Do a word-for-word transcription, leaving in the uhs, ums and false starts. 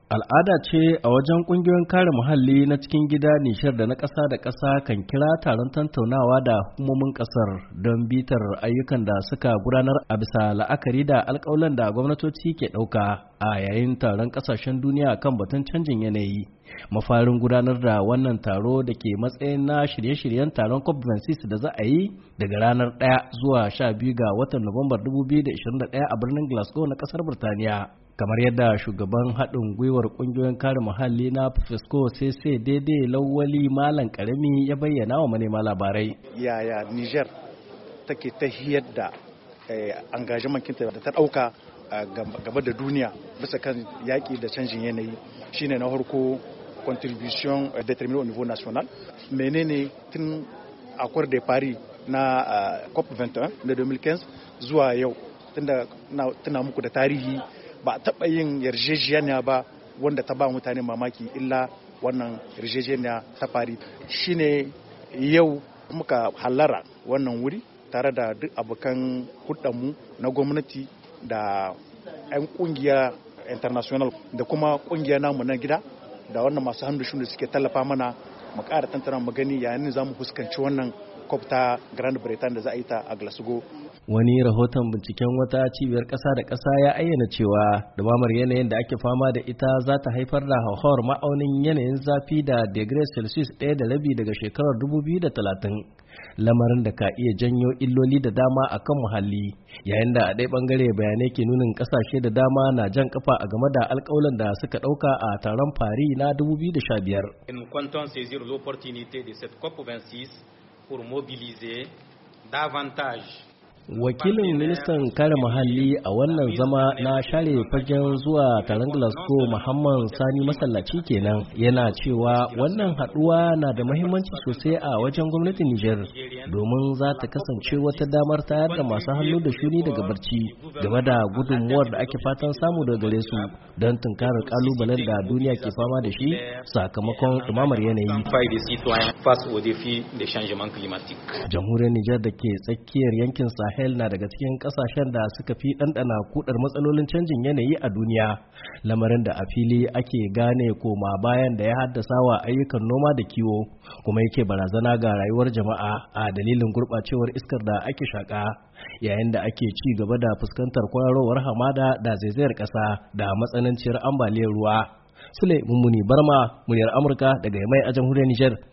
Al'ada ce a wajen ƙungiyoyin kare muhalli na cikin gida Nishar da na ƙasa da ƙasa kan kira taron tattaunawa da hukumomin ƙasar don bitar ayyukan da suka gudanar a bisa la'akari da alƙawalan da gwamnatoci ke ɗauka a yayin taron ƙasashen duniya kan batun canjin yanayi. Mafarin gudanar da wannan taro da ke matsayin na shirye-shiryen taron COP da za a yi daga ranar ɗaya zuwa sha biyu ga watan Nuwambar dubu biyu da ashirin da ɗaya a birnin Glasgow na ƙasar Birtaniya. Kamar yadda shugaban haɗin gwiwar ƙungiyoyin kare muhalli na FESCO sai sai daidai lawali malam ƙarami ya bayyana wa manema labarai. Yaya Niger take ta hiyar da engagement kinta da ta ɗauka gaba da duniya bisa kan yaƙi da canjin yanayi shine na farko contribution déterminée au niveau national. Menene tun accord de Paris na COP vingt et un na deux mille quinze zuwa yau tunda tuna muku da tarihi ba a taɓa yin yarjejeniya ba wanda ta ba mutane mamaki illa wannan yarjejeniya ta fari shine yau muka hallara wannan wuri tare da duk abokan hudanmu na gwamnati da 'yan kungiya international da kuma kungiya namu na gida da wannan masu hannu da suke tallafa mana mu ƙara tantana mu gani yayin za mu fuskanci wannan COP ta Grand Britain da za a yi ta a Glasgow. Wani rahoton binciken wata cibiyar ƙasa da ƙasa ya ayyana cewa dumamar yanayin da ake fama da ita za ta haifar da hauhawar ma'aunin yanayin zafi da degree Celsius ɗaya da rabi daga shekarar dubu biyu da talatin, lamarin da ka iya janyo illoli da dama a kan muhalli, yayin da a ɗaya ɓangare bayanai ke nunin ƙasashe da dama na jan kafa a game da alƙawalan da suka ɗauka a taron Paris na dubu biyu da sha biyar. pour mobiliser davantage. Wakilin ministan kare muhalli a wannan zama na share fagen zuwa taron Glasgow Muhammad Sani Masallaci kenan yana cewa wannan haduwa na da muhimmanci sosai a wajen gwamnatin Niger domin za ta kasance wata damar tayar da masu hannu da shuni daga barci game da gudunmuwar da ake fatan samu daga gare su don tunkarar kalubalen da duniya ke fama da shi sakamakon dumamar yanayi. Jamhuriyar Niger da ke tsakiyar yankin Sahel Sahel na daga cikin kasashen da suka fi ɗanɗana kudar matsalolin canjin yanayi a duniya, lamarin da a fili ake gane koma bayan da ya haddasa wa ayyukan noma da kiwo kuma yake barazana ga rayuwar jama'a a dalilin gurɓacewar iskar da ake shaƙa, yayin da ake ci gaba da fuskantar kwararowar hamada da zaizayar ƙasa da matsananciyar ambaliyar ruwa. Sule Mummuni Barma, muryar Amurka daga Yamai a jamhuriyar Nijar.